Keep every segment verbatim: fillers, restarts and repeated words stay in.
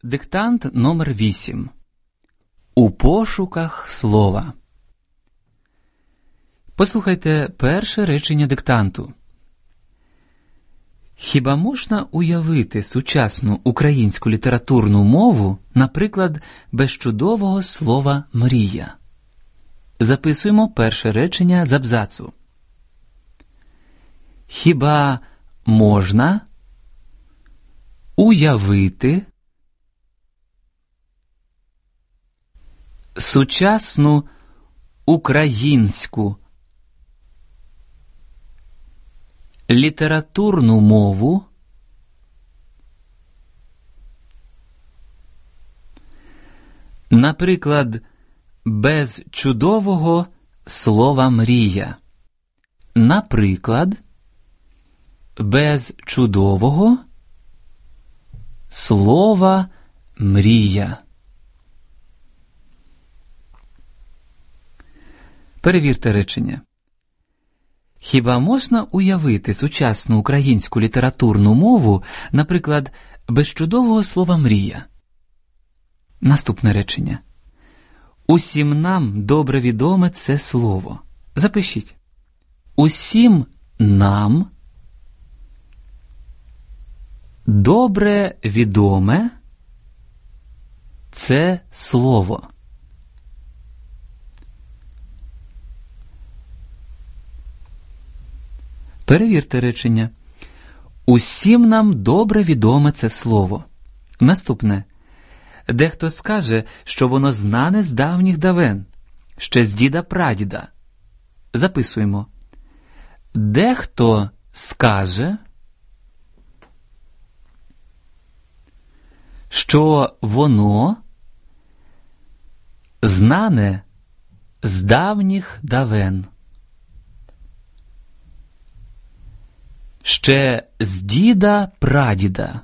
Диктант номер вісім. У пошуках слова. Послухайте перше речення диктанту. Хіба можна уявити сучасну українську літературну мову, наприклад, без чудового слова «мрія»? Записуємо перше речення з абзацу. Хіба можна уявити сучасну українську літературну мову наприклад, без чудового слова «мрія»? Наприклад, без чудового слова «мрія». Перевірте речення. Хіба можна уявити сучасну українську літературну мову, наприклад, без чудового слова «мрія»? Наступне речення. Усім нам добре відоме це слово. Запишіть. Усім нам добре відоме це слово. Перевірте речення. Усім нам добре відоме це слово. Наступне. Дехто скаже, що воно знане з давніх давен, ще з діда-прадіда. Записуємо. Дехто скаже, що воно знане з давніх давен, ще з діда-прадіда.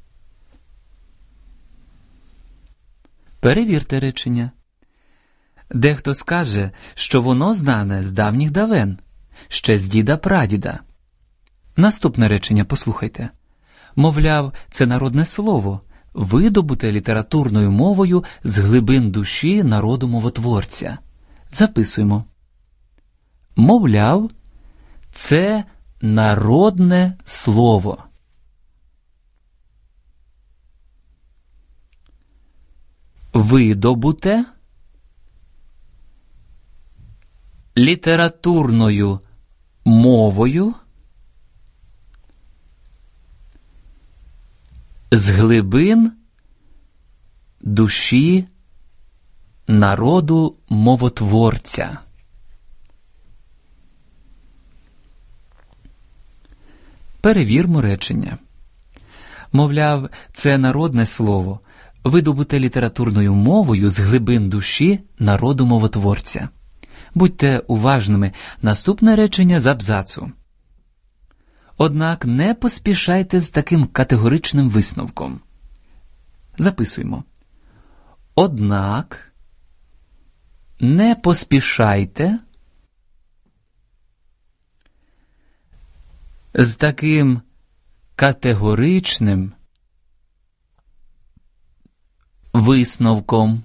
Перевірте речення. Дехто скаже, що воно знане з давніх давен, ще з діда-прадіда. Наступне речення послухайте. Мовляв, це народне слово, видобуте літературною мовою з глибин душі народу-мовотворця. Записуємо. Мовляв, це народне слово. Видобуте літературною мовою з глибин душі народу-мовотворця. Перевірмо речення. Мовляв, це народне слово, видобуте літературною мовою з глибин душі народу-мовотворця. Будьте уважними. Наступне речення з абзацу. Однак не поспішайте з таким категоричним висновком. Записуємо. Однак не поспішайте з таким категоричним висновком.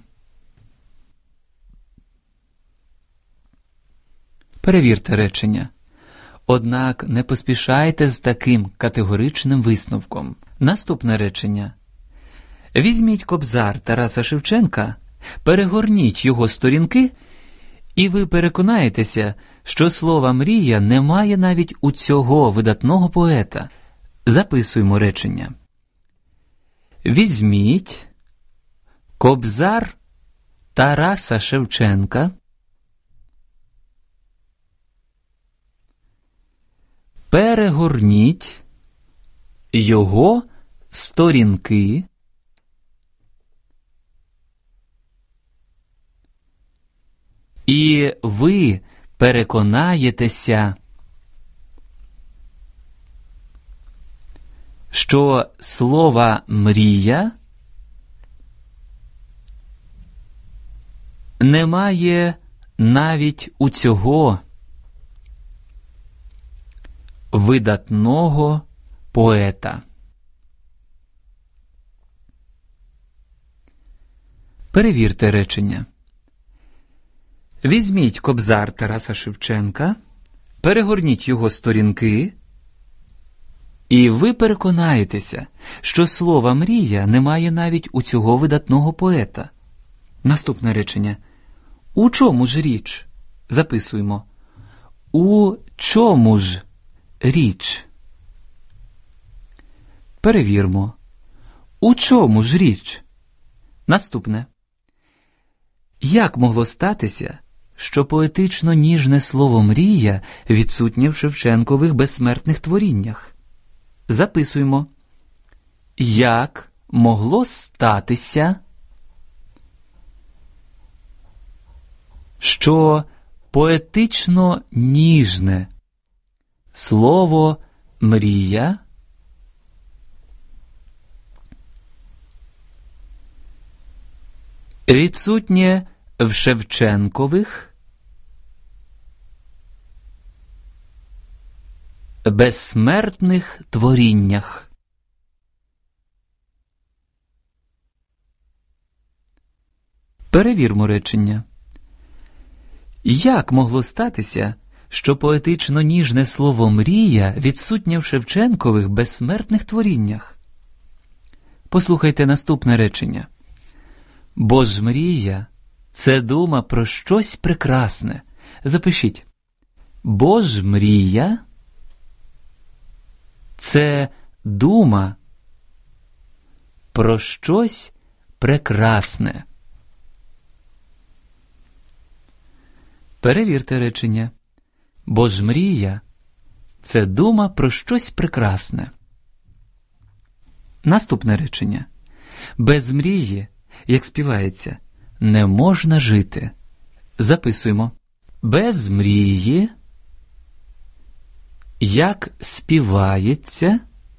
Перевірте речення. Однак не поспішайте з таким категоричним висновком. Наступне речення. Візьміть Кобзар Тараса Шевченка, перегорніть його сторінки, і ви переконаєтеся, що слова «мрія» немає навіть у цього видатного поета. Записуємо речення. Візьміть Кобзар Тараса Шевченка, перегорніть його сторінки і ви переконаєтеся, що слова «мрія» немає навіть у цього видатного поета. Перевірте речення. Візьміть кобзар Тараса Шевченка, перегорніть його сторінки, і ви переконаєтеся, що слова «мрія» немає навіть у цього видатного поета. Наступне речення. У чому ж річ? Записуємо. У чому ж річ? Перевірмо. У чому ж річ? Наступне. Як могло статися, що поетично ніжне слово «мрія» відсутнє в Шевченкових безсмертних творіннях? Записуємо. Як могло статися, що поетично ніжне слово «мрія» відсутнє в Шевченкових безсмертних творіннях? Перевірмо речення. Як могло статися, що поетично ніжне слово «мрія» відсутнє в Шевченкових безсмертних творіннях? Послухайте наступне речення. Бо ж мрія – це дума про щось прекрасне. Запишіть. Бо ж мрія – це дума про щось прекрасне. Перевірте речення. Бо ж мрія – це дума про щось прекрасне. Наступне речення. Без мрії, як співається, не можна жити. Записуємо. Без мрії, як співається,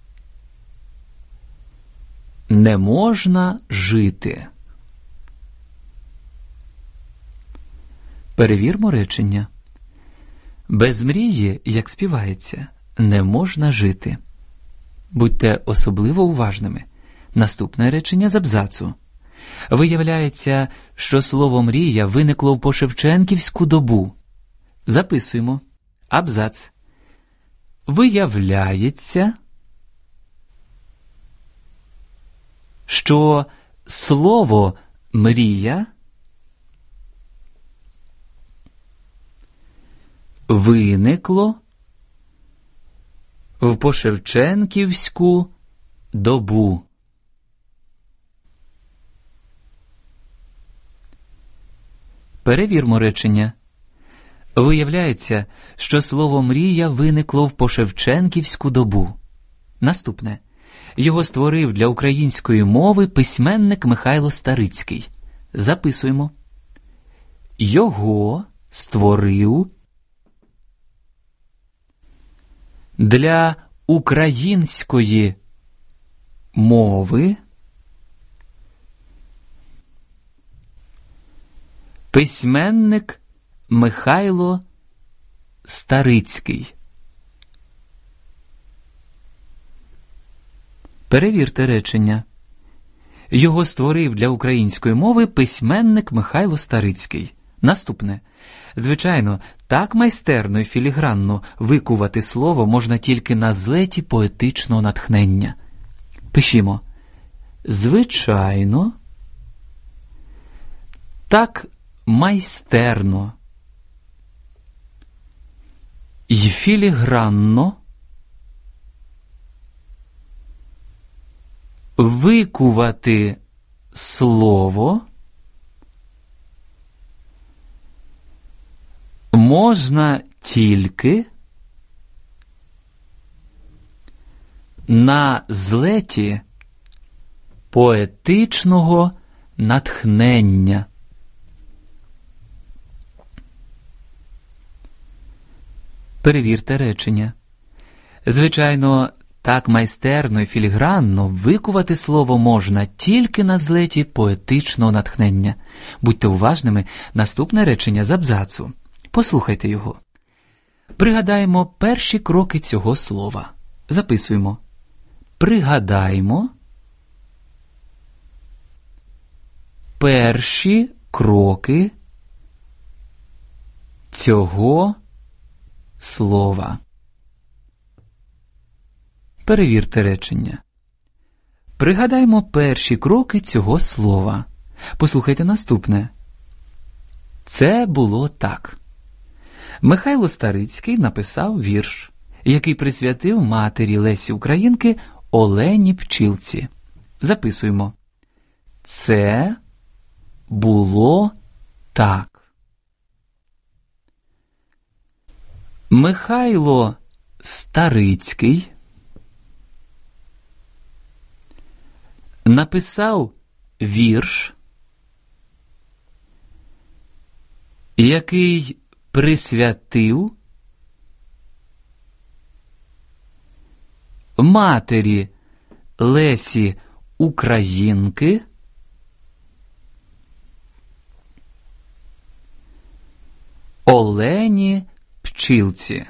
не можна жити. Перевірмо речення. Без мрії, як співається, не можна жити. Будьте особливо уважними. Наступне речення з абзацу. Виявляється, що слово «мрія» виникло в по-шевченківську добу. Записуємо. Абзац. Виявляється, що слово «мрія» виникло в по-шевченківську добу. Перевірмо речення. Виявляється, що слово «мрія» виникло в по-шевченківську добу. Наступне. Його створив для української мови письменник Михайло Старицький. Записуємо. Його створив для української мови письменник Михайло Старицький. Перевірте речення. Його створив для української мови письменник Михайло Старицький. Наступне. Звичайно, так майстерно і філігранно викувати слово можна тільки на злеті поетичного натхнення. Пишімо. Звичайно, так майстерно і філігранно викувати слово можна тільки на злеті поетичного натхнення. Перевірте речення. Звичайно, так майстерно і філігранно викувати слово можна тільки на злеті поетичного натхнення. Будьте уважними, наступне речення з абзацу. Послухайте його. Пригадаємо перші кроки цього слова. Записуємо. Пригадаємо перші кроки цього слова. Перевірте речення. Пригадаймо перші кроки цього слова. Послухайте наступне. Це було так. Михайло Старицький написав вірш, який присвятив матері Лесі Українки Олені Пчілці. Записуємо. Це було так. Михайло Старицький написав вірш, який присвятив матері Лесі Українки Олені Пчілці.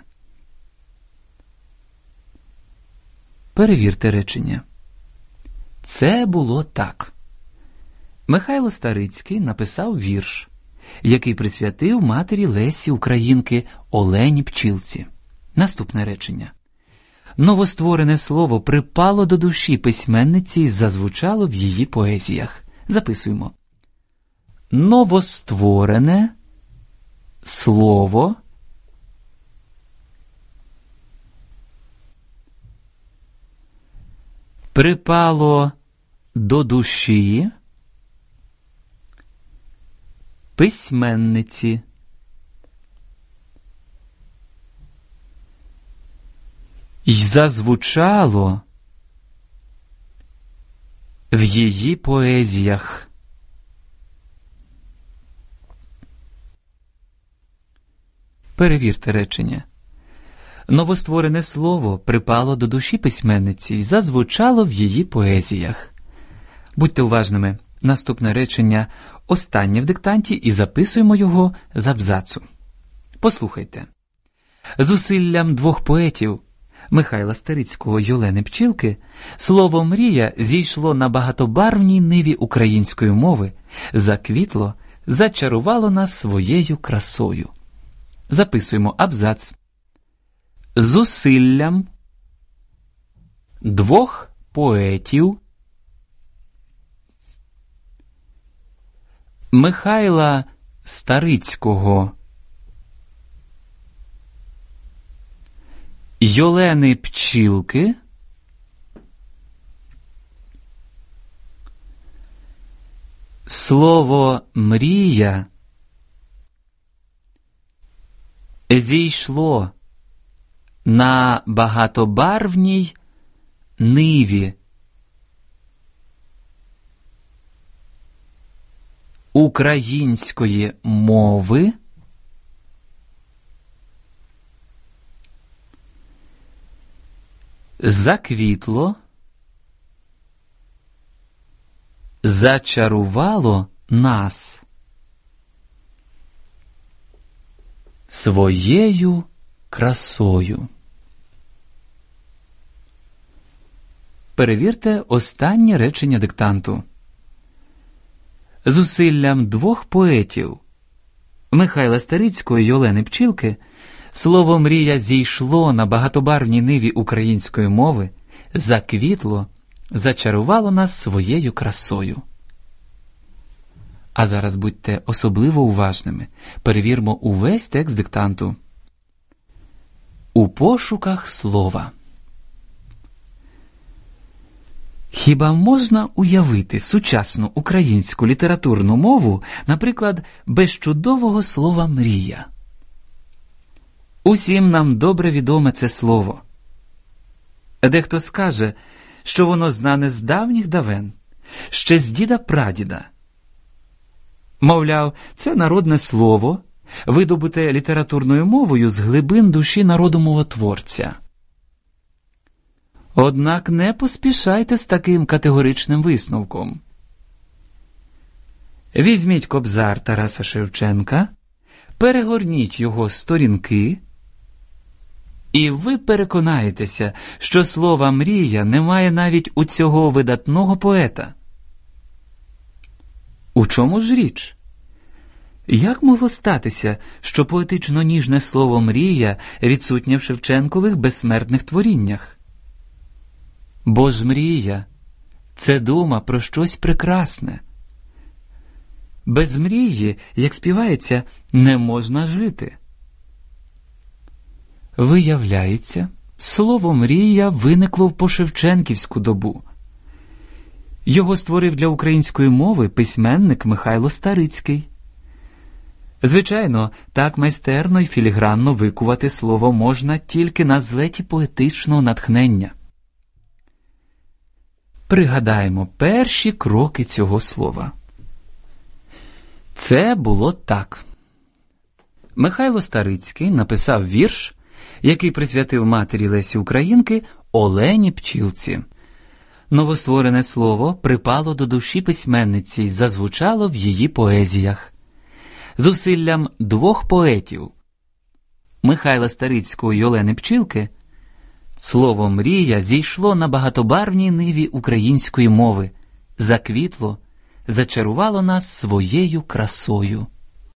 Перевірте речення. Це було так. Михайло Старицький написав вірш, який присвятив матері Лесі Українки Олені Пчілці. Наступне речення. Новостворене слово припало до душі письменниці і зазвучало в її поезіях. Записуємо. Новостворене слово припало до душі письменниці й зазвучало в її поезіях. Перевірте речення. Новостворене слово припало до душі письменниці й зазвучало в її поезіях. Будьте уважними. Наступне речення останнє в диктанті і записуємо його з абзацу. Послухайте. Зусиллям двох поетів Михайла Старицького й Олени Пчілки слово «мрія» зійшло на багатобарвній ниві української мови, заквітло, зачарувало нас своєю красою. Записуємо абзац. Зусиллям двох поетів Михайла Старицького й Олени Пчілки слово «мрія» зійшло на багатобарвній ниві української мови, заквітло, зачарувало нас своєю красою. Перевірте останнє речення диктанту. Зусиллям двох поетів Михайла Старицького й Олени Пчілки слово «мрія» зійшло на багатобарвній ниві української мови, заквітло, зачарувало нас своєю красою. А зараз будьте особливо уважними. Перевірмо увесь текст диктанту. У пошуках слова. Хіба можна уявити сучасну українську літературну мову, наприклад, без чудового слова «мрія»? Усім нам добре відоме це слово. Дехто скаже, що воно знане з давніх давен, ще з діда-прадіда. Мовляв, це народне слово, видобуте літературною мовою з глибин душі народу-мовотворця. Однак не поспішайте з таким категоричним висновком. Візьміть кобзар Тараса Шевченка, перегорніть його сторінки, і ви переконаєтеся, що слова «мрія» немає навіть у цього видатного поета. У чому ж річ? Як могло статися, що поетично ніжне слово «мрія» відсутнє в Шевченкових безсмертних творіннях? Бо ж мрія – це дума про щось прекрасне. Без мрії, як співається, не можна жити. Виявляється, слово «мрія» виникло в по-шевченківську добу. Його створив для української мови письменник Михайло Старицький. Звичайно, так майстерно й філігранно викувати слово можна тільки на злеті поетичного натхнення. Пригадаємо перші кроки цього слова. Це було так. Михайло Старицький написав вірш, який присвятив матері Лесі Українки Олені Пчілці. Новостворене слово припало до душі письменниці й зазвучало в її поезіях. Зусиллям двох поетів – Михайла Старицького й Олени Пчілки – слово «мрія» зійшло на багатобарвній ниві української мови, заквітло, зачарувало нас своєю красою.